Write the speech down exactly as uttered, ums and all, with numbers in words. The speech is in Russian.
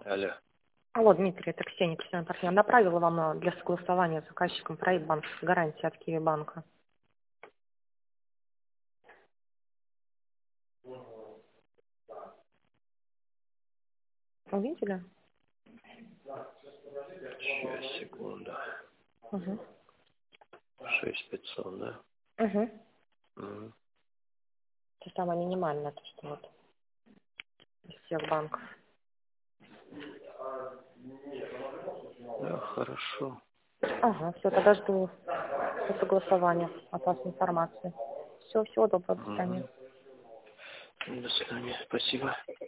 Алло. Алло, Дмитрий, это Ксения, Ксения партнер. Направила вам э, для согласования с заказчиком проект банковской гарантии от Киви банка. Увидели? Сейчас, секунду. Угу. Шесть пятьсот, да? Угу. Угу. Это самое минимальное, то, что вот из всех банков. Да, хорошо. Ага, все, тогда жду согласования от вас информации. Все, всего доброго, до свидания. Угу. До свидания. Спасибо.